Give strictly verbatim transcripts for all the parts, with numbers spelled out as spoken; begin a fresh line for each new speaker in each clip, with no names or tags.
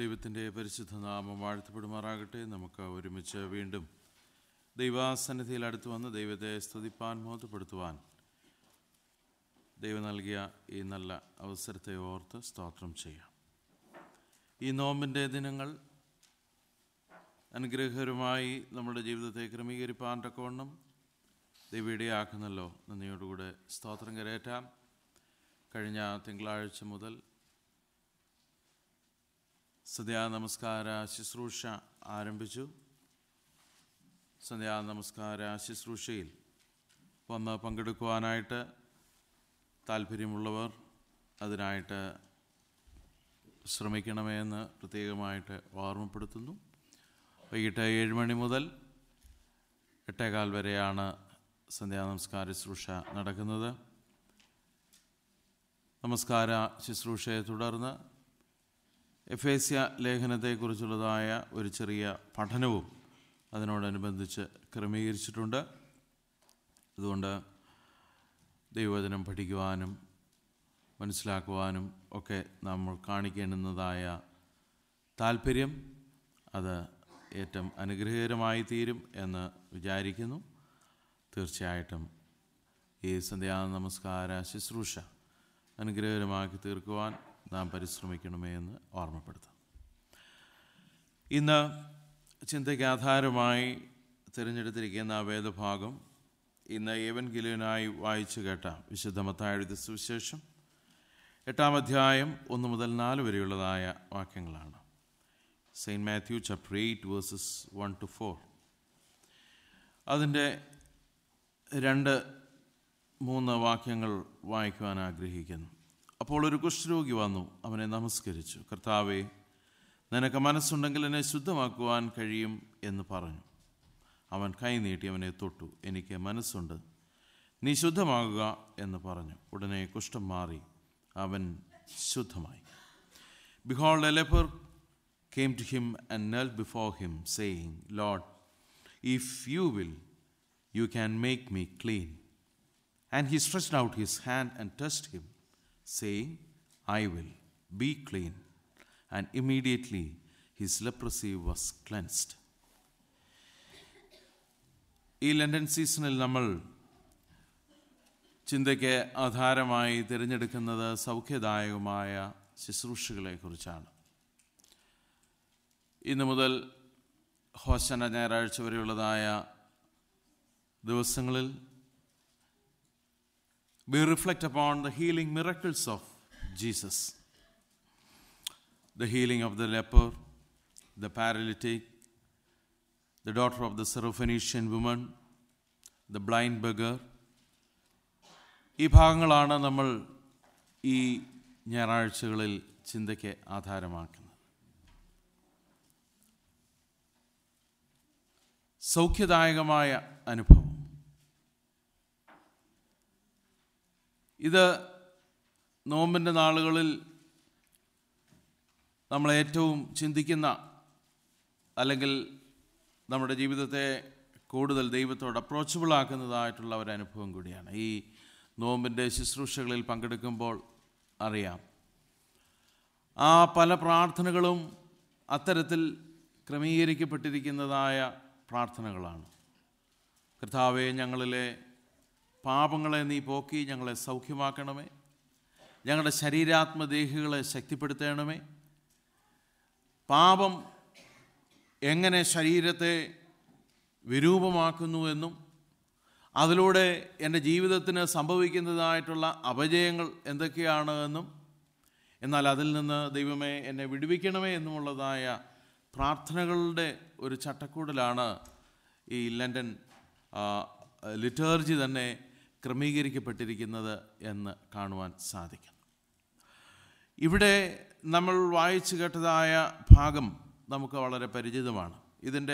ദൈവത്തിൻ്റെ പരിശുദ്ധ നാമം വാഴ്ത്തപ്പെടുമാറാകട്ടെ. നമുക്ക് ഒരുമിച്ച് വീണ്ടും ദൈവാസന്നിധിയിൽ അടുത്ത് വന്ന് ദൈവത്തെ സ്തുതിപ്പാൻ മോഹപ്പെടുത്തുവാൻ ദൈവം നൽകിയ ഈ നല്ല അവസരത്തെ ഓർത്ത് സ്തോത്രം ചെയ്യാം. ഈ നോമ്പിൻ്റെ ദിനങ്ങൾ അനുഗ്രഹകരമായി നമ്മുടെ ജീവിതത്തെ ക്രമീകരിപ്പാൻ തക്കവണ്ണം ദൈവം ഇടയാക്കുന്നല്ലോ. നന്ദിയോടുകൂടെ സ്തോത്രം കരേറ്റാം. കഴിഞ്ഞ തിങ്കളാഴ്ച മുതൽ സന്ധ്യാനമസ്കാര ശുശ്രൂഷ ആരംഭിച്ചു. സന്ധ്യാനമസ്കാര ശുശ്രൂഷയിൽ വന്ന് പങ്കെടുക്കുവാനായിട്ട് താല്പര്യമുള്ളവർ അതിനായിട്ട് ശ്രമിക്കണമേ എന്ന് പ്രത്യേകമായിട്ട് ഓർമ്മപ്പെടുത്തുന്നു. വൈകിട്ട് ഏഴ് മണി മുതൽ എട്ടേകാൽ വരെയാണ് സന്ധ്യാനമസ്കാര ശുശ്രൂഷ നടക്കുന്നത്. നമസ്കാര ശുശ്രൂഷയെ തുടർന്ന് എഫേസ്യ ലേഖനത്തെക്കുറിച്ചുള്ളതായ ഒരു ചെറിയ പഠനവും അതിനോടനുബന്ധിച്ച് ക്രമീകരിച്ചിട്ടുണ്ട്. അതുകൊണ്ട് ദൈവവചനം പഠിക്കുവാനും മനസ്സിലാക്കുവാനും ഒക്കെ നമ്മൾ കാണിക്കേണ്ടുന്നതായ താല്പര്യം അത് ഏറ്റവും അനുഗ്രഹകരമായി തീരും എന്ന് വിചാരിക്കുന്നു. തീർച്ചയായിട്ടും ഈ സന്ധ്യാ നമസ്കാര ശുശ്രൂഷ അനുഗ്രഹകരമാക്കി തീർക്കുവാൻ നാം പരിശ്രമിക്കണമേ എന്ന് ഓർമ്മപ്പെടുത്താം. ഇന്ന് ചിന്തയ്ക്ക് ആധാരമായി തിരഞ്ഞെടുത്തിരിക്കുന്ന വേദഭാഗം ഇന്ന് ഏവൻഗേലിയനായി വായിച്ചു കേട്ട വിശുദ്ധ മത്തായി എഴുതിയ സുവിശേഷം എട്ടാം അധ്യായം ഒന്ന് മുതൽ നാല് വരെയുള്ളതായ വാക്യങ്ങളാണ്. Saint Matthew chapter eight verses one two four. അതിൻ്റെ രണ്ട് മൂന്ന് വാക്യങ്ങൾ വായിക്കുവാൻ ആഗ്രഹിക്കുന്നു. അപ്പോൾ ഒരു കുഷ്ഠരോഗി വന്നു അവനെ നമസ്കരിച്ചു. കർത്താവേ, നിനക്ക് മനസ്സുണ്ടെങ്കിൽ എന്നെ ശുദ്ധമാക്കുവാൻ കഴിയും എന്ന് പറഞ്ഞു. അവൻ കൈ നീട്ടി അവനെ തൊട്ടു. എനിക്ക് മനസ്സുണ്ട്, നീ ശുദ്ധമാകുക എന്ന് പറഞ്ഞു. ഉടനെ കുഷ്ഠം മാറി അവൻ ശുദ്ധമായി. Behold, a leper came to him and knelt before him, saying, Lord, if you will, you can make me clean. And he stretched out his hand and touched him, saying, I will, be clean. And immediately his leprosy was cleansed. ഈ Lenten സീസണിൽ നമ്മൾ ചിന്തയ്ക്ക് ആധാരമായി തിരഞ്ഞെടുക്കുന്നത് സൗഖ്യദായകമായ ശുശ്രൂഷകളെ കുറിച്ചാണ്. ഇന്നു മുതൽ ഹോശന ഞായറാഴ്ച വരെയുള്ളതായ ദിവസങ്ങളിൽ we reflect upon the healing miracles of Jesus. The healing of the leper, the paralytic, the daughter of the Syrophoenician woman, the blind beggar. ഈ ഭാഗങ്ങളാണ് നമ്മൾ ഈ ഞായറാഴ്ചകളിൽ ചിന്തയ്ക്ക് ആധാരമാക്കുന്നത്. സൗഖ്യദായകമായ അനുഭവം ഇത് നോമ്പിൻ്റെ നാളുകളിൽ നമ്മൾ ഏറ്റവും ചിന്തിക്കുന്ന അല്ലെങ്കിൽ നമ്മുടെ ജീവിതത്തെ കൂടുതൽ ദൈവത്തോട് അപ്രോച്ചബിൾ ആക്കുന്നതായിട്ടുള്ള ഒരു അനുഭവം കൂടിയാണ്. ഈ നോമ്പിൻ്റെ ശുശ്രൂഷകളിൽ പങ്കെടുക്കുമ്പോൾ അറിയാം, ആ പല പ്രാർത്ഥനകളും അത്തരത്തിൽ ക്രമീകരിക്കപ്പെട്ടിരിക്കുന്നതായ പ്രാർത്ഥനകളാണ്. കർത്താവേ, ഞങ്ങളിലെ പാപങ്ങളെ നീ പോക്കി ഞങ്ങളെ സൗഖ്യമാക്കണമേ, ഞങ്ങളുടെ ശരീരാത്മദേഹികളെ ശക്തിപ്പെടുത്തണമേ. പാപം എങ്ങനെ ശരീരത്തെ വിരൂപമാക്കുന്നു എന്നും അതിലൂടെ എൻ്റെ ജീവിതത്തിന് സംഭവിക്കുന്നതായിട്ടുള്ള അപജയങ്ങൾ എന്തൊക്കെയാണ് എന്നും, എന്നാൽ അതിൽ നിന്ന് ദൈവമേ എന്നെ വിടുവിക്കണമേ എന്നുമുള്ളതായ പ്രാർത്ഥനകളുടെ ഒരു ചട്ടക്കൂടിലാണ് ഈ ലണ്ടൻ ലിറ്റർജി തന്നെ ക്രമീകരിക്കപ്പെട്ടിരിക്കുന്നത് എന്ന് കാണുവാൻ സാധിക്കും. ഇവിടെ നമ്മൾ വായിച്ചു കേട്ടതായ ഭാഗം നമുക്ക് വളരെ പരിചിതമാണ്. ഇതിൻ്റെ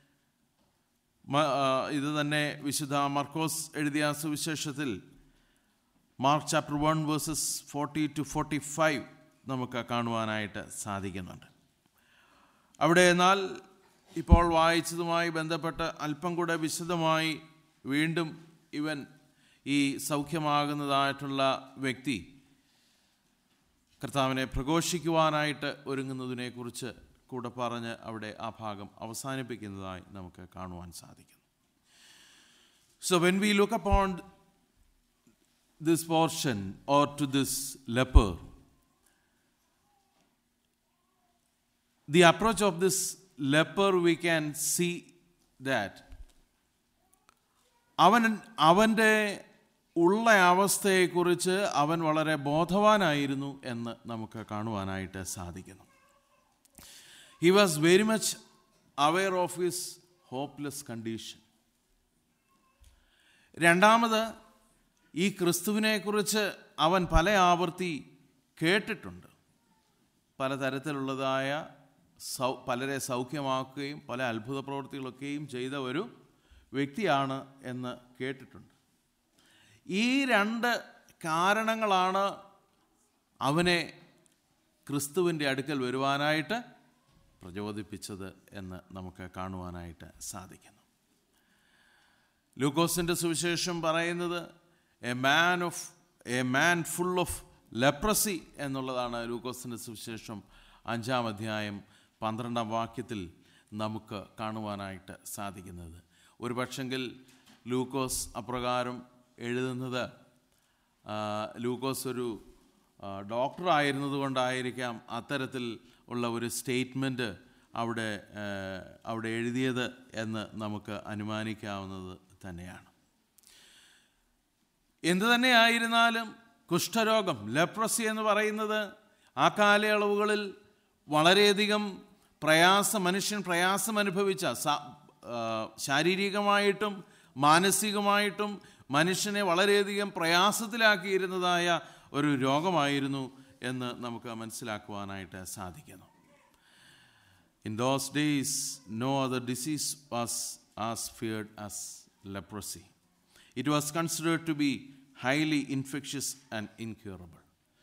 ഇത് തന്നെ വിശുദ്ധ മർക്കോസ് എഴുതിയ സുവിശേഷത്തിൽ Mark chapter one verses forty two forty five നമുക്ക് കാണുവാനായിട്ട് സാധിക്കുന്നുണ്ട്. അവിടെ എന്നാൽ ഇപ്പോൾ വായിച്ചതുമായി ബന്ധപ്പെട്ട് അല്പം കൂടെ വിശദമായി വീണ്ടും ഇവൻ ഈ സൗഖ്യമാകുന്നതായിട്ടുള്ള വ്യക്തി കർത്താവിനെ പ്രഘോഷിക്കുവാനായിട്ട് ഒരുങ്ങുന്നതിനെക്കുറിച്ച് കൂടെ പറഞ്ഞ് അവിടെ ആ ഭാഗം അവസാനിപ്പിക്കുന്നതായി നമുക്ക് കാണുവാൻ സാധിക്കുന്നു. So when we look upon this portion or to this leper, the approach of this leper, we can see that അവൻ അവൻ്റെ ഉള്ള അവസ്ഥയെക്കുറിച്ച് അവൻ വളരെ ബോധവാനായിരുന്നു എന്ന് നമുക്ക് കാണുവാനായിട്ട് സാധിക്കുന്നു. He was very much aware of his hopeless condition. രണ്ടാമത്, ഈ ക്രിസ്തുവിനെക്കുറിച്ച് അവൻ പല ആവർത്തി കേട്ടിട്ടുണ്ട്. പലതരത്തിലുള്ളതായ സൗ പലരെ സൗഖ്യമാക്കുകയും പല അത്ഭുത പ്രവൃത്തികളൊക്കെയും ചെയ്ത ഒരു വ്യക്തിയാണ് എന്ന് കേട്ടിട്ടുണ്ട്. ഈ രണ്ട് കാരണങ്ങളാണ് അവനെ ക്രിസ്തുവിൻ്റെ അടുക്കൽ വരുവാനായിട്ട് പ്രചോദിപ്പിച്ചത് എന്ന് നമുക്ക് കാണുവാനായിട്ട് സാധിക്കുന്നു. ലൂക്കോസിൻ്റെ സുവിശേഷം പറയുന്നത് a man of a man full of leprosy എന്നുള്ളതാണ്. ലൂക്കോസിൻ്റെ സുവിശേഷം അഞ്ചാം അധ്യായം പന്ത്രണ്ടാം വാക്യത്തിൽ നമുക്ക് കാണുവാനായിട്ട് സാധിക്കുന്നത്. ഒരു പക്ഷെങ്കിൽ ലൂക്കോസ് അപ്രകാരം എഴുതുന്നത് ലൂക്കോസ് ഒരു ഡോക്ടറായിരുന്നത് കൊണ്ടായിരിക്കാം അത്തരത്തിൽ ഉള്ള ഒരു സ്റ്റേറ്റ്മെൻറ്റ് അവിടെ അവിടെ എഴുതിയത് എന്ന് നമുക്ക് അനുമാനിക്കാവുന്നത് തന്നെയാണ്. എന്തു തന്നെ ആയിരുന്നാലും കുഷ്ഠരോഗം, ലെപ്രസി എന്ന് പറയുന്നത് ആ കാലയളവുകളിൽ വളരെയധികം പ്രയാസം മനുഷ്യൻ പ്രയാസം അനുഭവിച്ച ശാരീരികമായിട്ടും മാനസികമായിട്ടും മനുഷ്യനെ വളരെയധികം പ്രയാസത്തിലാക്കിയിരുന്നതായ ഒരു രോഗമായിരുന്നു എന്ന് നമുക്ക് മനസ്സിലാക്കുവാനായിട്ട് സാധിക്കുന്നു. In those days, no other disease was as feared as leprosy. It was considered to be highly infectious and incurable.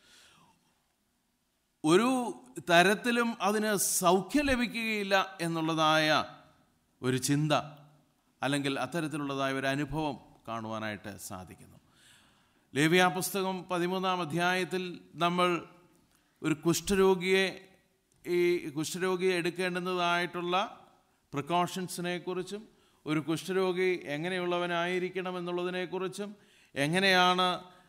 ഒരു തരത്തിലും അതിന് സൗഖ്യം ലഭിക്കുകയില്ല എന്നുള്ളതായ ഒരു ചിന്ത അല്ലെങ്കിൽ അത്തരത്തിലുള്ളതായ ഒരു അനുഭവം കാണുവാനായിട്ട് സാധിക്കുന്നു. ലേവ്യ പുസ്തകം പതിമൂന്നാം അധ്യായത്തിൽ നമ്മൾ ഒരു കുഷ്ഠരോഗിയെ ഈ കുഷ്ഠരോഗിയെ എടുക്കേണ്ടുന്നതായിട്ടുള്ള പ്രിക്കോഷൻസിനെ കുറിച്ചും ഒരു കുഷ്ഠരോഗി എങ്ങനെയുള്ളവനായിരിക്കണം എന്നുള്ളതിനെക്കുറിച്ചും എങ്ങനെയാണ്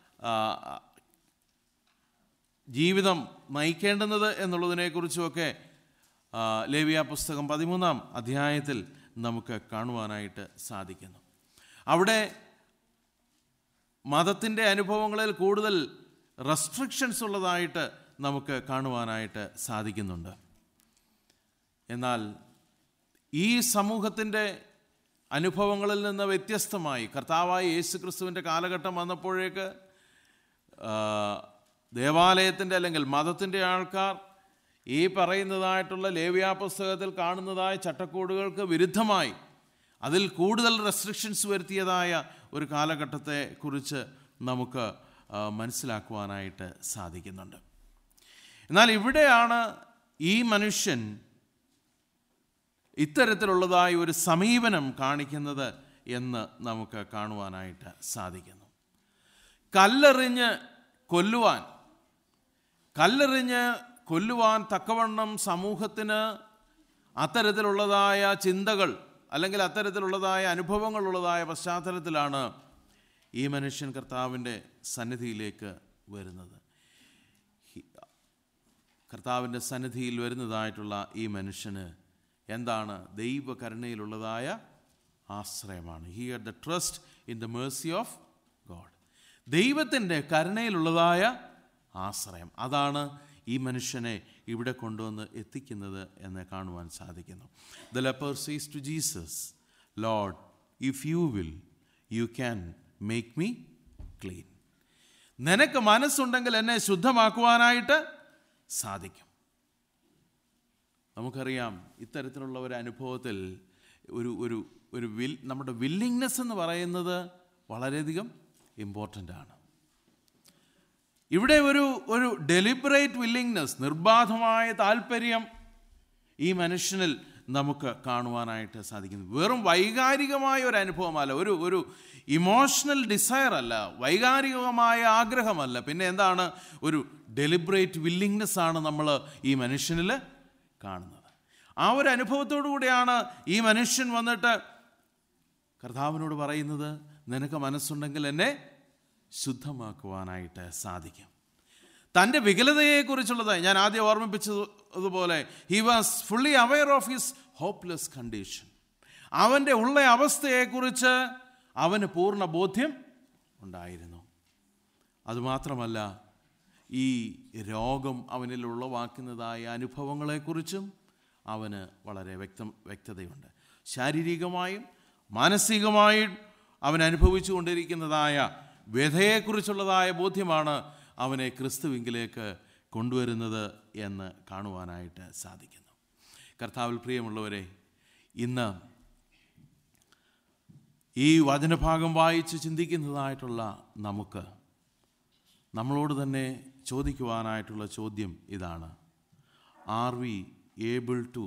ജീവിതം നയിക്കേണ്ടുന്നത് എന്നുള്ളതിനെക്കുറിച്ചുമൊക്കെ ലേവ്യ പുസ്തകം പതിമൂന്നാം അധ്യായത്തിൽ നമുക്ക് കാണുവാനായിട്ട് സാധിക്കുന്നു. അവിടെ മതത്തിൻ്റെ അനുഭവങ്ങളിൽ കൂടുതൽ റെസ്ട്രിക്ഷൻസ് ഉള്ളതായിട്ട് നമുക്ക് കാണുവാനായിട്ട് സാധിക്കുന്നുണ്ട്. എന്നാൽ ഈ സമൂഹത്തിൻ്റെ അനുഭവങ്ങളിൽ നിന്ന് വ്യത്യസ്തമായി കർത്താവായ യേശു ക്രിസ്തുവിൻ്റെ കാലഘട്ടം വന്നപ്പോഴേക്ക് ദേവാലയത്തിൻ്റെ അല്ലെങ്കിൽ മതത്തിൻ്റെ ആൾക്കാർ ഈ പറയുന്നതായിട്ടുള്ള ലേവ്യ പുസ്തകത്തിൽ കാണുന്നതായ ചട്ടക്കൂടുകൾക്ക് വിരുദ്ധമായി അതിൽ കൂടുതൽ റെസ്ട്രിക്ഷൻസ് വരുത്തിയതായ ഒരു കാലഘട്ടത്തെ കുറിച്ച് നമുക്ക് മനസ്സിലാക്കുവാനായിട്ട് സാധിക്കുന്നുണ്ട്. എന്നാൽ ഇവിടെയാണ് ഈ മനുഷ്യൻ ഇത്തരത്തിലുള്ളതായ ഒരു സമീപനം കാണിക്കുന്നത് എന്ന് നമുക്ക് കാണുവാനായിട്ട് സാധിക്കുന്നു. കല്ലെറിഞ്ഞ് കൊല്ലുവാൻ കല്ലെറിഞ്ഞ് കൊല്ലുവാൻ തക്കവണ്ണം സമൂഹത്തിന് അത്തരത്തിലുള്ളതായ ചിന്തകൾ അല്ലെങ്കിൽ അത്തരത്തിലുള്ളതായ അനുഭവങ്ങളുള്ളതായ പശ്ചാത്തലത്തിലാണ് ഈ മനുഷ്യൻ കർത്താവിൻ്റെ സന്നിധിയിലേക്ക് വരുന്നത്. കർത്താവിൻ്റെ സന്നിധിയിൽ വരുന്നതായിട്ടുള്ള ഈ മനുഷ്യന് എന്താണ്? ദൈവകരുണയിലുള്ളതായ ആശ്രയമാണ്. He had the trust in the mercy of God. ദൈവത്തിൻ്റെ കരുണയിലുള്ളതായ ആശ്രയം, അതാണ് ഈ മനുഷ്യനെ ഇവിടെ കൊണ്ടുവന്ന് എത്തിക്കുന്നത് എന്ന് കാണുവാൻ സാധിക്കുന്നു. The leper says to Jesus, Lord, if you will you can make me clean. നിനക്ക് മനസ്സുണ്ടെങ്കിൽ എന്നെ ശുദ്ധമാക്കുവാനായിട്ട് സാധിക്കും. നമുക്കറിയാം ഇത്തരത്തിലുള്ള ഒരു അനുഭവത്തിൽ ഒരു ഒരു ഒരു വിൽ നമ്മുടെ വില്ലിങ്നെസ് എന്ന് പറയുന്നത് വളരെയധികം ഇമ്പോർട്ടൻ്റ് ആണ്. ഇവിടെ ഒരു ഒരു ഡെലിബറേറ്റ് വില്ലിങ്നെസ്, നിർബാധമായ താല്പര്യം ഈ മനുഷ്യനിൽ നമുക്ക് കാണുവാനായിട്ട് സാധിക്കുന്നു. വെറും വൈകാരികമായ ഒരു അനുഭവമല്ല, ഒരു ഒരു ഇമോഷണൽ ഡിസയർ അല്ല, വൈകാരികമായ ആഗ്രഹമല്ല, പിന്നെ എന്താണ്, ഒരു ഡെലിബറേറ്റ് വില്ലിങ്നെസ് ആണ് നമ്മൾ ഈ മനുഷ്യനിൽ കാണുന്നത്. ആ ഒരു അനുഭവത്തോടു കൂടിയാണ് ഈ മനുഷ്യൻ വന്നിട്ട് കർത്താവിനോട് പറയുന്നത്, നിനക്ക് മനസ്സുണ്ടെങ്കിൽ എന്നെ ശുദ്ധമാക്കുവാനായിട്ട് സാധിക്കും. തൻ്റെ വികലതയെക്കുറിച്ചുള്ളത് ഞാൻ ആദ്യം ഓർമ്മിപ്പിച്ചതുപോലെ, he was fully aware of his hopeless condition. അവൻ്റെ ഉള്ള അവസ്ഥയെക്കുറിച്ച് അവന് പൂർണ്ണ ബോധ്യം ഉണ്ടായിരുന്നു. അതുമാത്രമല്ല, ഈ രോഗം അവനിൽ ഉളവാക്കുന്നതായ അനുഭവങ്ങളെക്കുറിച്ചും അവന് വളരെ വ്യക്തം വ്യക്തതയുണ്ട്. ശാരീരികമായും മാനസികമായും അവൻ അനുഭവിച്ചു കൊണ്ടിരിക്കുന്നതായ വ്യഥയെക്കുറിച്ചുള്ളതായ ബോധ്യമാണ് അവനെ ക്രിസ്തുവിങ്കിലേക്ക് കൊണ്ടുവരുന്നത് എന്ന് കാണുവാനായിട്ട് സാധിക്കുന്നു. കർത്താവിൽ പ്രിയമുള്ളവരെ, ഇന്ന് ഈ വചനഭാഗം വായിച്ച് ചിന്തിക്കുന്നതായിട്ടുള്ള നമുക്ക് നമ്മളോട് തന്നെ ചോദിക്കുവാനായിട്ടുള്ള ചോദ്യം ഇതാണ്: are we able to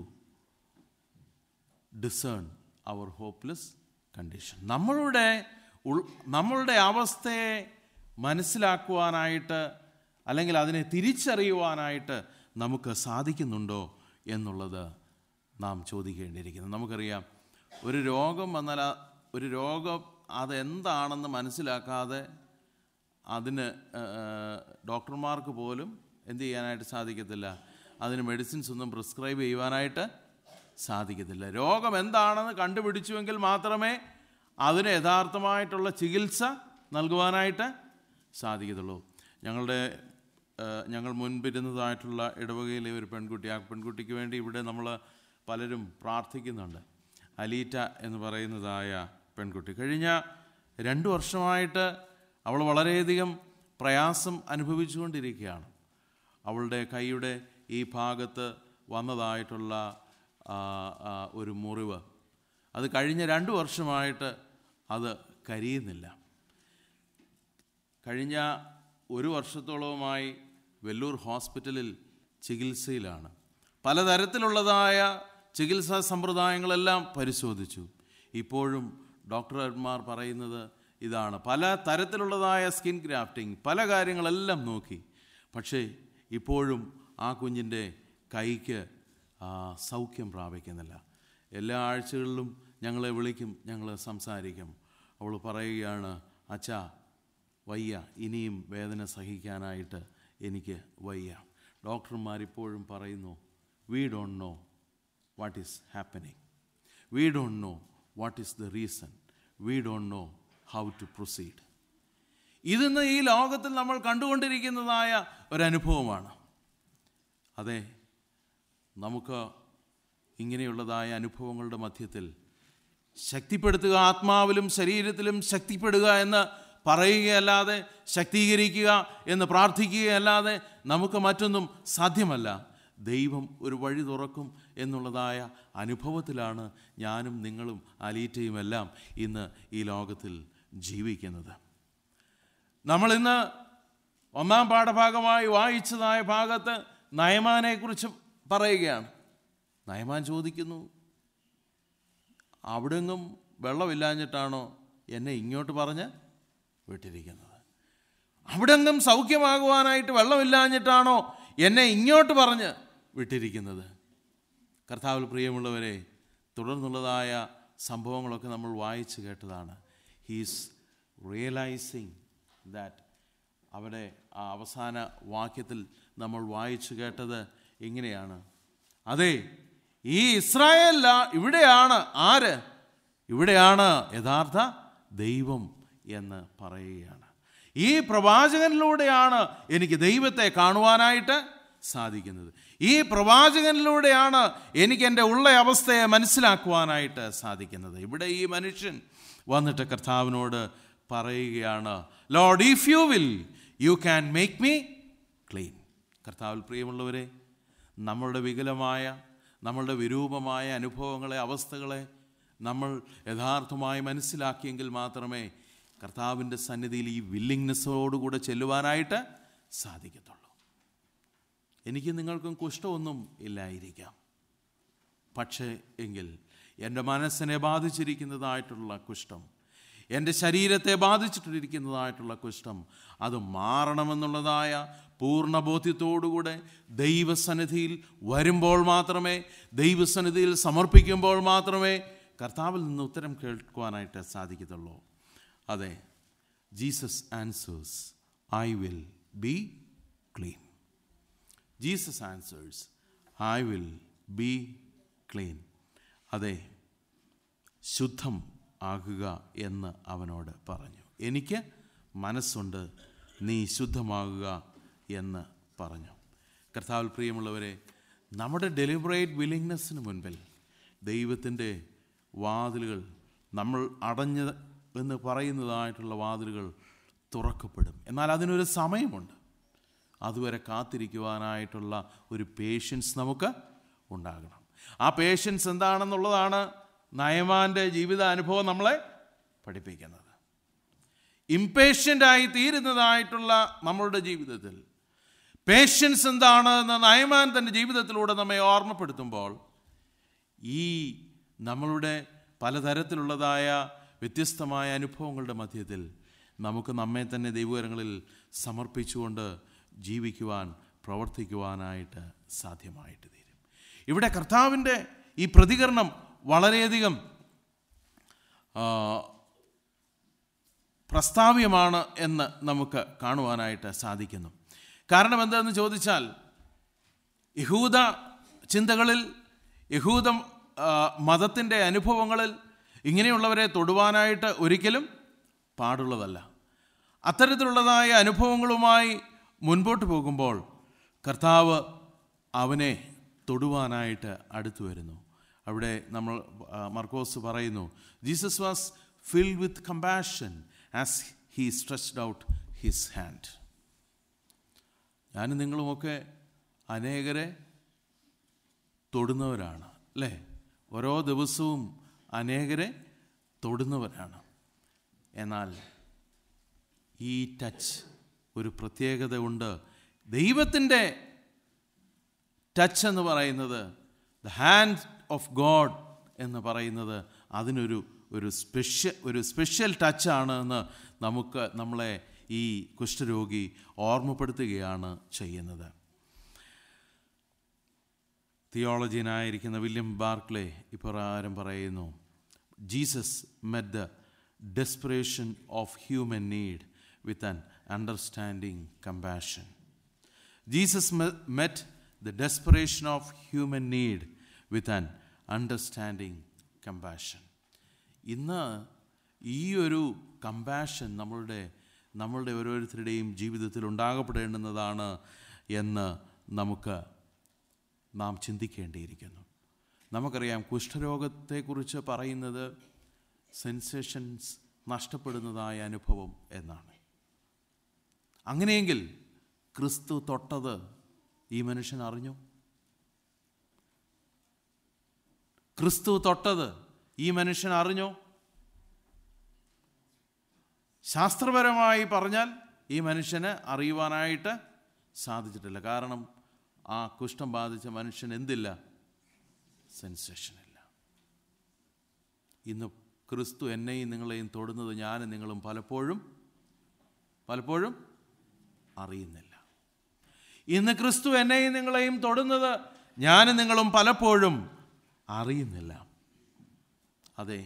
discern our hopeless condition? നമ്മളുടെ നമ്മളുടെ അവസ്ഥയെ മനസ്സിലാക്കുവാനായിട്ട് അല്ലെങ്കിൽ അതിനെ തിരിച്ചറിയുവാനായിട്ട് നമുക്ക് സാധിക്കുന്നുണ്ടോ എന്നുള്ളത് നാം ചോദിക്കേണ്ടിയിരിക്കുന്നു. നമുക്കറിയാം, ഒരു രോഗം വന്നാൽ ഒരു രോഗം അതെന്താണെന്ന് മനസ്സിലാക്കാതെ അതിന് ഡോക്ടർമാർക്ക് പോലും എന്ത് ചെയ്യാനായിട്ട് സാധിക്കത്തില്ല, അതിന് മെഡിസിൻസ് ഒന്നും പ്രിസ്ക്രൈബ് ചെയ്യുവാനായിട്ട് സാധിക്കത്തില്ല. രോഗം എന്താണെന്ന് കണ്ടുപിടിച്ചുവെങ്കിൽ മാത്രമേ അതിന് യഥാർത്ഥമായിട്ടുള്ള ചികിത്സ നൽകുവാനായിട്ട് സാധിക്കത്തുള്ളൂ. ഞങ്ങളുടെ ഞങ്ങൾ മുൻപിരുന്നതായിട്ടുള്ള ഇടവകയിലെ ഒരു പെൺകുട്ടി, ആ പെൺകുട്ടിക്ക് വേണ്ടി ഇവിടെ നമ്മൾ പലരും പ്രാർത്ഥിക്കുന്നുണ്ട്. അലീറ്റ എന്ന് പറയുന്നതായ പെൺകുട്ടി കഴിഞ്ഞ രണ്ട് വർഷമായിട്ട് അവൾ വളരെയധികം പ്രയാസം അനുഭവിച്ചുകൊണ്ടിരിക്കുകയാണ്. അവളുടെ കൈയുടെ ഈ ഭാഗത്ത് വന്നതായിട്ടുള്ള ഒരു മുറിവ്, അത് കഴിഞ്ഞ രണ്ട് വർഷമായിട്ട് അത് കരിയുന്നില്ല. കഴിഞ്ഞ ഒരു വർഷത്തോളവുമായി വെല്ലൂർ ഹോസ്പിറ്റലിൽ ചികിത്സയിലാണ്. പലതരത്തിലുള്ളതായ ചികിത്സാ സമ്പ്രദായങ്ങളെല്ലാം പരിശോധിച്ചു. ഇപ്പോഴും ഡോക്ടർമാർ പറയുന്നത് ഇതാണ്, പല തരത്തിലുള്ളതായ സ്കിൻ ഗ്രാഫ്റ്റിംഗ്, പല കാര്യങ്ങളെല്ലാം നോക്കി. പക്ഷേ ഇപ്പോഴും ആ കുഞ്ഞിൻ്റെ കൈക്ക് സൗഖ്യം പ്രാപിക്കുന്നില്ല. എല്ലാ ആഴ്ചകളിലും ഞങ്ങളെ വിളിക്കും, ഞങ്ങൾ സംസാരിക്കും. അവൾ പറയുകയാണ്, അച്ഛാ വയ്യ, ഇനിയും വേദന സഹിക്കാനായിട്ട് എനിക്ക് വയ്യ. ഡോക്ടർമാരിപ്പോഴും പറയുന്നു, we don't know what is happening, we don't know what is the reason, we don't know how to proceed. ഇതിന്ന് ഈ ലോകത്തിൽ നമ്മൾ കണ്ടുകൊണ്ടിരിക്കുന്നതായ ഒരനുഭവമാണ്. അതെ, നമുക്ക് ഇങ്ങനെയുള്ളതായ അനുഭവങ്ങളുടെ മധ്യത്തിൽ ശക്തിപ്പെടുത്തുക, ആത്മാവിലും ശരീരത്തിലും ശക്തിപ്പെടുക എന്ന് പറയുകയല്ലാതെ, ശക്തീകരിക്കുക എന്ന് പ്രാർത്ഥിക്കുകയല്ലാതെ നമുക്ക് മറ്റൊന്നും സാധ്യമല്ല. ദൈവം ഒരു വഴി തുറക്കും എന്നുള്ളതായ അനുഭവത്തിലാണ് ഞാനും നിങ്ങളും അലീറ്റയുമെല്ലാം ഇന്ന് ഈ ലോകത്തിൽ ജീവിക്കുന്നത്. നമ്മളിന്ന് ഒന്നാം പാഠഭാഗമായി വായിച്ചതായ ഭാഗത്ത് നയമാനെക്കുറിച്ച് പറയുകയാണ്. നയമാൻ ചോദിക്കുന്നു, അവിടെങ്ങും വെള്ളമില്ലാഞ്ഞിട്ടാണോ എന്നെ ഇങ്ങോട്ട് പറഞ്ഞ് വിട്ടിരിക്കുന്നത്? അവിടെങ്ങും സൗഖ്യമാകുവാനായിട്ട് വെള്ളമില്ലാഞ്ഞിട്ടാണോ എന്നെ ഇങ്ങോട്ട് പറഞ്ഞ് വിട്ടിരിക്കുന്നത്? കർത്താവിൽ പ്രിയമുള്ളവരെ, തുടർന്നുള്ളതായ സംഭവങ്ങളൊക്കെ നമ്മൾ വായിച്ചു കേട്ടതാണ്. ഹീസ് റിയലൈസിങ് ദാറ്റ്, അവിടെ ആ അവസാന വാക്യത്തിൽ നമ്മൾ വായിച്ചു കേട്ടത് ഇങ്ങനെയാണ്, അതെ, ഈ ഇസ്രായേലില ഇവിടെയാണ് ആര്? ഇവിടെയാണ് യഥാർത്ഥ ദൈവം എന്ന് പറയുകയാണ്. ഈ പ്രവാചകനിലൂടെയാണ് എനിക്ക് ദൈവത്തെ കാണുവാനായിട്ട് സാധിക്കുന്നത്. ഈ പ്രവാചകനിലൂടെയാണ് എനിക്ക് എൻ്റെ ഉള്ള അവസ്ഥയെ മനസ്സിലാക്കുവാനായിട്ട് സാധിക്കുന്നത്. ഇവിടെ ഈ മനുഷ്യൻ വന്നിട്ട് കർത്താവിനോട് പറയുകയാണ്, Lord, if you will you can make me clean. കർത്താവിൽ പ്രിയമുള്ളവരെ, നമ്മളുടെ വികലമായ, നമ്മളുടെ വിരൂപമായ അനുഭവങ്ങളെ, അവസ്ഥകളെ നമ്മൾ യഥാർത്ഥമായി മനസ്സിലാക്കിയെങ്കിൽ മാത്രമേ കർത്താവിൻ്റെ സന്നിധിയിൽ ഈ വില്ലിങ്നെസ്സോടുകൂടെ ചെല്ലുവാനായിട്ട് സാധിക്കത്തുള്ളൂ. എനിക്ക് നിങ്ങൾക്കും കുഷ്ഠമൊന്നും ഇല്ലായിരിക്കാം. പക്ഷേ എങ്കിൽ എൻ്റെ മനസ്സിനെ ബാധിച്ചിരിക്കുന്നതായിട്ടുള്ള കുഷ്ഠം, എൻ്റെ ശരീരത്തെ ബാധിച്ചിട്ടിരിക്കുന്നതായിട്ടുള്ള കുഷ്ഠം, അത് മാറണമെന്നുള്ളതായ പൂർണ്ണ ബോധ്യത്തോടുകൂടെ ദൈവസന്നിധിയിൽ വരുമ്പോൾ മാത്രമേ, ദൈവസന്നിധിയിൽ സമർപ്പിക്കുമ്പോൾ മാത്രമേ കർത്താവിൽ നിന്ന് ഉത്തരം കേൾക്കുവാനായിട്ട് സാധിക്കത്തുള്ളൂ. അതെ, Jesus answers, I will be clean. Jesus answers, I will be clean. അതെ, ശുദ്ധം ആകുക എന്ന് അവനോട് പറഞ്ഞു. എനിക്ക് മനസ്സുണ്ട്, നീ ശുദ്ധമാകുക എന്ന് പറഞ്ഞു. കർത്താവിൽ പ്രിയമുള്ളവരെ, നമ്മുടെ ഡെലിബറേറ്റ് വില്ലിങ്നെസ്സിന് മുൻപിൽ ദൈവത്തിൻ്റെ വാതിലുകൾ, നമ്മൾ അടഞ്ഞ് എന്ന് പറയുന്നതായിട്ടുള്ള വാതിലുകൾ തുറക്കപ്പെടും. എന്നാൽ അതിനൊരു സമയമുണ്ട്. അതുവരെ കാത്തിരിക്കുവാനായിട്ടുള്ള ഒരു പേഷ്യൻസ് നമുക്ക് ഉണ്ടാകണം. ആ പേഷ്യൻസ് എന്താണെന്നുള്ളതാണ് നയമാൻ്റെ ജീവിതാനുഭവം നമ്മളെ പഠിപ്പിക്കുന്നത്. ഇംപേഷ്യൻ്റായി തീരുന്നതായിട്ടുള്ള നമ്മളുടെ ജീവിതത്തിൽ പേഷ്യൻസ് എന്താണ് എന്ന് നയമാൻ തൻ്റെ ജീവിതത്തിലൂടെ നമ്മെ ഓർമ്മപ്പെടുത്തുമ്പോൾ, ഈ നമ്മളുടെ പലതരത്തിലുള്ളതായ വ്യത്യസ്തമായ അനുഭവങ്ങളുടെ മധ്യത്തിൽ നമുക്ക് നമ്മെ തന്നെ ദൈവകരങ്ങളിൽ സമർപ്പിച്ചുകൊണ്ട് ജീവിക്കുവാൻ, പ്രവർത്തിക്കുവാനായിട്ട് സാധ്യമായിട്ട് തീരും. ഇവിടെ കർത്താവിൻ്റെ ഈ പ്രതികരണം വളരെയധികം പ്രസ്താവ്യമാണ് എന്ന് നമുക്ക് കാണുവാനായിട്ട് സാധിക്കുന്നു. കാരണം എന്താണെന്ന് ചോദിച്ചാൽ, യഹൂദ ചിന്തകളിൽ, യഹൂദ മതത്തിൻ്റെ അനുഭവങ്ങളിൽ ഇങ്ങനെയുള്ളവരെ തൊടുവാനായിട്ട് ഒരിക്കലും പാടുള്ളതല്ല. അത്തരത്തിലുള്ളതായ അനുഭവങ്ങളുമായി മുൻപോട്ട് പോകുമ്പോൾ കർത്താവ് അവനെ തൊടുവാനായിട്ട് അടുത്തു വരുന്നു. അവിടെ നമ്മൾ മർക്കോസ് പറയുന്നു, Jesus was filled with compassion as he stretched out his hand. ഞാനും നിങ്ങളുമൊക്കെ അനേകരെ തൊടുന്നവരാണ്, അല്ലേ? ഓരോ ദിവസവും അനേകരെ തൊടുന്നവരാണ്. എന്നാൽ ഈ ടച്ച് ഒരു പ്രത്യേകത ഉണ്ട്. ദൈവത്തിൻ്റെ ടച്ച് എന്ന് പറയുന്നത്, ദ ഹാൻഡ് ഓഫ് ഗോഡ് എന്ന് പറയുന്നത്, അതിനൊരു ഒരു സ്പെഷ്യൽ ഒരു സ്പെഷ്യൽ ടച്ചാണ് എന്ന് നമുക്ക് നമ്മളെ ഈ കുഷ്ഠരോഗി ഓർമ്മപ്പെടുത്തുകയാണ് ചെയ്യുന്നത്. തിയോളജിയനായിരിക്കുന്ന വില്യം ബാർക്ലേ ഇപ്രകാരം പറയുന്നു, Jesus met the desperation of human need with an understanding compassion. Jesus met the desperation of human need with an understanding compassion. ഇന്ന് ഈ ഒരു കമ്പാഷൻ നമ്മളുടെ നമ്മളുടെ ഓരോരുത്തരുടെയും ജീവിതത്തിൽ ഉണ്ടാകപ്പെടേണ്ടുന്നതാണ് എന്ന് നമുക്ക് നാം ചിന്തിക്കേണ്ടിയിരിക്കുന്നു. നമുക്കറിയാം, കുഷ്ഠരോഗത്തെക്കുറിച്ച് പറയുന്നത് സെൻസേഷൻസ് നഷ്ടപ്പെടുന്നതായ അനുഭവം എന്നാണ്. അങ്ങനെയെങ്കിൽ ക്രിസ്തു തൊട്ടത് ഈ മനുഷ്യൻ അറിഞ്ഞു? ക്രിസ്തു തൊട്ടത് ഈ മനുഷ്യൻ അറിഞ്ഞോ? ശാസ്ത്രപരമായി പറഞ്ഞാൽ ഈ മനുഷ്യന് അറിയുവാനായിട്ട് സാധിച്ചിട്ടില്ല. കാരണം ആ കുഷ്ഠം ബാധിച്ച മനുഷ്യൻ എന്തില്ല? സെൻസേഷനില്ല. ഇന്ന് ക്രിസ്തു എന്നെയും നിങ്ങളെയും തൊടുന്നത് ഞാനും നിങ്ങളും പലപ്പോഴും പലപ്പോഴും അറിയുന്നില്ല. ഇന്ന് ക്രിസ്തു എന്നെയും നിങ്ങളെയും തൊടുന്നത് ഞാനും നിങ്ങളും പലപ്പോഴും അറിയുന്നില്ല. അതെ,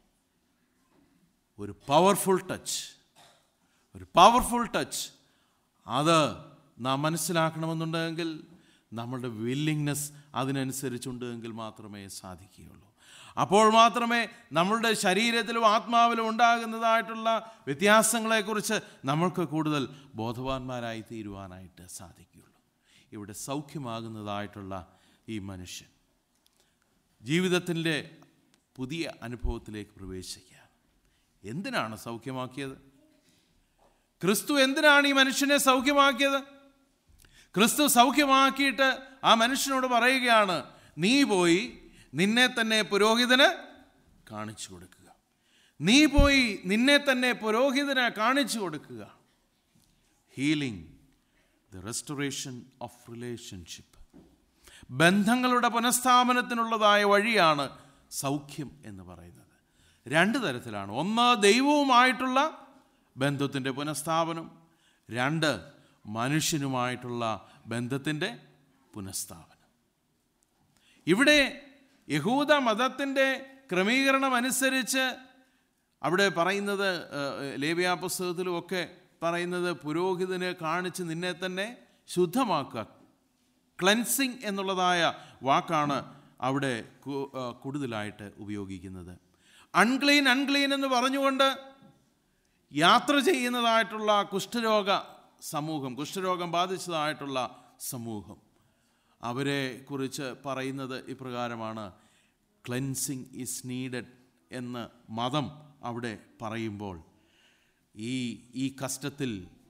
ഒരു പവർഫുൾ ടച്ച്, ഒരു പവർഫുൾ ടച്ച് അത് നാം മനസ്സിലാക്കണമെന്നുണ്ടെങ്കിൽ നമ്മളുടെ വില്ലിങ്നെസ് അതിനനുസരിച്ചുണ്ടെങ്കിൽ മാത്രമേ സാധിക്കുകയുള്ളൂ. അപ്പോൾ മാത്രമേ നമ്മളുടെ ശരീരത്തിലും ആത്മാവിലും ഉണ്ടാകുന്നതായിട്ടുള്ള വ്യത്യാസങ്ങളെക്കുറിച്ച് നമ്മൾക്ക് കൂടുതൽ ബോധവാന്മാരായി തീരുവാനായിട്ട് സാധിക്കുകയുള്ളൂ. ഇവിടെ സൗഖ്യമാകുന്നതായിട്ടുള്ള ഈ മനുഷ്യൻ ജീവിതത്തിൻ്റെ പുതിയ അനുഭവത്തിലേക്ക് പ്രവേശിക്കുക. എന്തിനാണ് സൗഖ്യമാക്കിയത്? ക്രിസ്തു എന്തിനാണ് ഈ മനുഷ്യനെ സൗഖ്യമാക്കിയത്? ക്രിസ്തു സൗഖ്യമാക്കിയിട്ട് ആ മനുഷ്യനോട് പറയുകയാണ്, നീ പോയി നിന്നെ തന്നെ പുരോഹിതന് കാണിച്ചു കൊടുക്കുക. നീ പോയി നിന്നെ തന്നെ പുരോഹിതന് കാണിച്ചു കൊടുക്കുക. Healing, the restoration of relationship. ബന്ധങ്ങളുടെ പുനഃസ്ഥാപനത്തിനുള്ളതായ വഴിയാണ് സൗഖ്യം എന്ന് പറയുന്നത്. രണ്ട് തരത്തിലാണ്. ഒന്ന്, ദൈവവുമായിട്ടുള്ള ബന്ധത്തിൻ്റെ പുനഃസ്ഥാപനം. രണ്ട്, മനുഷ്യനുമായിട്ടുള്ള ബന്ധത്തിൻ്റെ പുനഃസ്ഥാപനം. ഇവിടെ യഹൂദ മതത്തിൻ്റെ ക്രമീകരണം അനുസരിച്ച് അവിടെ പറയുന്നത്, ലേവ്യ പുസ്തകത്തിലും ഒക്കെ പറയുന്നത്, പുരോഹിതനെ കാണിച്ച് നിന്നെ തന്നെ ശുദ്ധമാക്കുക. ക്ലെൻസിങ് എന്നുള്ളതായ വാക്കാണ് അവിടെ കൂടുതലായിട്ട് ഉപയോഗിക്കുന്നത്. അൺക്ലീൻ അൺക്ലീൻ എന്ന് പറഞ്ഞുകൊണ്ട് യാത്ര ചെയ്യുന്നതായിട്ടുള്ള കുഷ്ഠരോഗ സമൂഹം, കുഷ്ഠരോഗം ബാധിച്ചതായിട്ടുള്ള സമൂഹം, അവരെ കുറിച്ച് പറയുന്നത് ഇപ്രകാരമാണ്: ക്ലെൻസിങ് ഈസ് നീഡഡ് എന്ന് മതം അവിടെ പറയുമ്പോൾ ഈ ഈ കഷ്ടത്തിൽ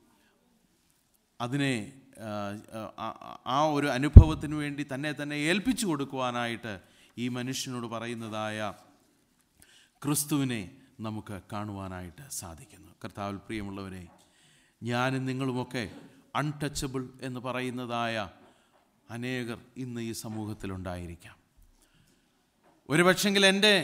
അതിനെ ആ ഒരു അനുഭവത്തിന് വേണ്ടി തന്നെ തന്നെ ഏൽപ്പിച്ചു കൊടുക്കുവാനായിട്ട് ഈ മനുഷ്യനോട് പറയുന്നതായ ക്രിസ്തുവിനെ നമുക്ക് കാണുവാനായിട്ട് സാധിക്കുന്നു. കർത്താവിൽ പ്രിയമുള്ളവരെ, ഞാനും നിങ്ങളുമൊക്കെ അൺടച്ചബിൾ എന്ന് പറയുന്നതായ അനേകർ ഇന്ന് ഈ സമൂഹത്തിലുണ്ടായിരിക്കാം. ഒരു പക്ഷെങ്കിൽ എൻ്റെ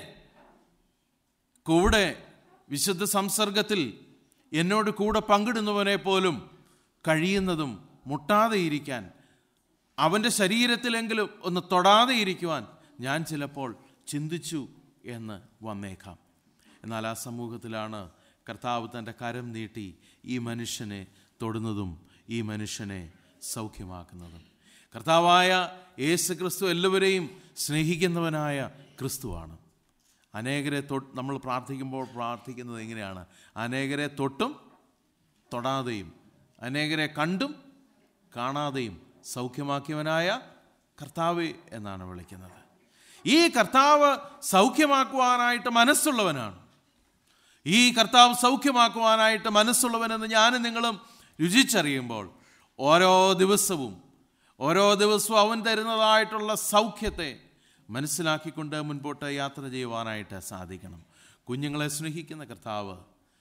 കൂടെ വിശുദ്ധ സംസർഗത്തിൽ എന്നോട് കൂടെ പങ്കിടുന്നവനെ പോലും കഴിയുന്നതും മുട്ടാതെ ഇരിക്കാൻ, അവൻ്റെ ശരീരത്തിലെങ്കിലും ഒന്ന് തൊടാതെ ഇരിക്കുവാൻ ഞാൻ ചിലപ്പോൾ ചിന്തിച്ചു എന്ന് വന്നേക്കാം. എന്നാൽ ആ സമൂഹത്തിലാണ് കർത്താവ് തൻ്റെ കരം നീട്ടി ഈ മനുഷ്യനെ തൊടുന്നതും ഈ മനുഷ്യനെ സൗഖ്യമാക്കുന്നതും. കർത്താവായ യേശു ക്രിസ്തു എല്ലാവരെയും സ്നേഹിക്കുന്നവനായ ക്രിസ്തുവാണ്. അനേകരെ തൊട്ട് നമ്മൾ പ്രാർത്ഥിക്കുമ്പോൾ പ്രാർത്ഥിക്കുന്നത് എങ്ങനെയാണ്? അനേകരെ തൊട്ടും തൊടാതെയും അനേകരെ കണ്ടും കാണാതെയും സൗഖ്യമാക്കിയവനായ കർത്താവ് എന്നാണ് വിളിക്കുന്നത്. ഈ കർത്താവ് സൗഖ്യമാക്കുവാനായിട്ട് മനസ്സുള്ളവനാണ്. ഈ കർത്താവ് സൗഖ്യമാക്കുവാനായിട്ട് മനസ്സുള്ളവനെന്ന് ഞാനും നിങ്ങളും രുചിച്ചറിയുമ്പോൾ ഓരോ ദിവസവും ഓരോ ദിവസവും അവൻ തരുന്നതായിട്ടുള്ള സൗഖ്യത്തെ മനസ്സിലാക്കിക്കൊണ്ട് മുൻപോട്ട് യാത്ര ചെയ്യുവാനായിട്ട് സാധിക്കണം. കുഞ്ഞുങ്ങളെ സ്നേഹിക്കുന്ന കർത്താവ്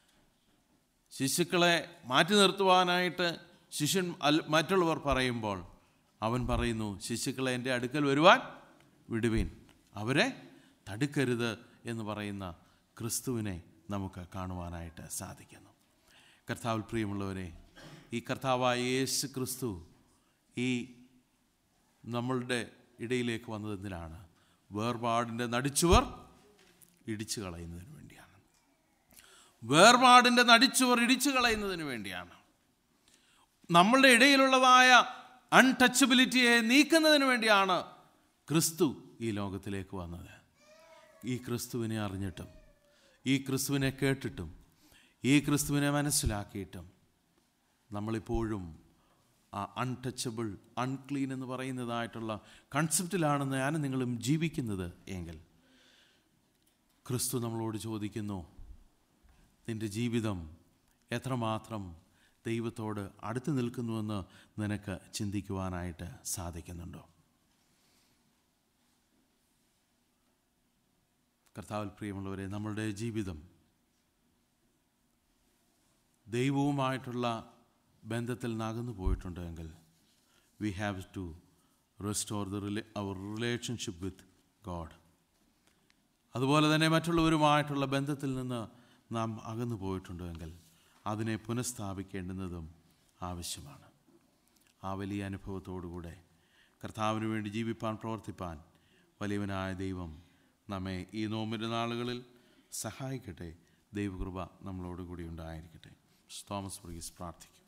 ശിശുക്കളെ മാറ്റി നിർത്തുവാനായിട്ട് ശിഷ്യൻ മറ്റുള്ളവർ പറയുമ്പോൾ അവൻ പറയുന്നു, ശിശുക്കളെ എൻ്റെ അടുക്കൽ വരുവാൻ വിടുവീൻ, അവരെ തടുക്കരുത് എന്ന് പറയുന്ന ക്രിസ്തുവിനെ നമുക്ക് കാണുവാനായിട്ട് സാധിക്കുന്നു. കർത്താവിൽ പ്രിയമുള്ളവരെ, ഈ കർത്താവായ യേശു ക്രിസ്തു ഈ നമ്മളുടെ ഇടയിലേക്ക് വന്നത് എന്തിനാണ്? വേർപാടിൻ്റെ നടിച്ചുവർ ഇടിച്ചു കളയുന്നതിന് വേണ്ടിയാണ്. വേർപാടിൻ്റെ നടിച്ചുവർ ഇടിച്ചു കളയുന്നതിന് വേണ്ടിയാണ്. നമ്മളുടെ ഇടയിലുള്ളതായ അൺടച്ചബിലിറ്റിയെ നീക്കുന്നതിന് വേണ്ടിയാണ് ക്രിസ്തു ഈ ലോകത്തിലേക്ക് വന്നത്. ഈ ക്രിസ്തുവിനെ അറിഞ്ഞിട്ടും ഈ ക്രിസ്തുവിനെ കേട്ടിട്ടും ഈ ക്രിസ്തുവിനെ മനസ്സിലാക്കിയിട്ടും നമ്മളിപ്പോഴും ആ അൺടച്ചബിൾ, അൺക്ലീൻ എന്ന് പറയുന്നതായിട്ടുള്ള കൺസെപ്റ്റിലാണെന്ന് ഞാനും നിങ്ങളും ജീവിക്കുന്നത് എങ്കിൽ ക്രിസ്തു നമ്മളോട് ചോദിക്കുന്നു, നിൻ്റെ ജീവിതം എത്രമാത്രം ദൈവത്തോട് അടുത്ത് നിൽക്കുന്നുവെന്ന് നിനക്ക് ചിന്തിക്കുവാനായിട്ട് സാധിക്കുന്നുണ്ടോ? കർത്താവിൽ പ്രിയമുള്ളവരെ, നമ്മളുടെ ജീവിതം ദൈവവുമായിട്ടുള്ള ബന്ധത്തിൽ നകന്നു പോയിട്ടുണ്ടെങ്കിൽ we have to restore the relay our relationship with God. അതുപോലെ തന്നെ മറ്റുള്ളവരുമായിട്ടുള്ള ബന്ധത്തിൽ നിന്ന് നാം അകന്നു പോയിട്ടുണ്ടെങ്കിൽ അതിനെ പുനഃസ്ഥാപിക്കേണ്ടുന്നതും ആവശ്യമാണ്. ആ വലിയ അനുഭവത്തോടുകൂടെ കർത്താവിന് വേണ്ടി ജീവിപ്പാൻ, പ്രവർത്തിപ്പാൻ വലിയവനായ ദൈവം നമ്മെ ഈ നോമ്പിൻ്റെ നാളുകളിൽ സഹായിക്കട്ടെ. ദൈവകൃപ നമ്മളോടുകൂടി ഉണ്ടായിരിക്കട്ടെ. തോമസ് വർഗീസ് പ്രാർത്ഥിക്കും.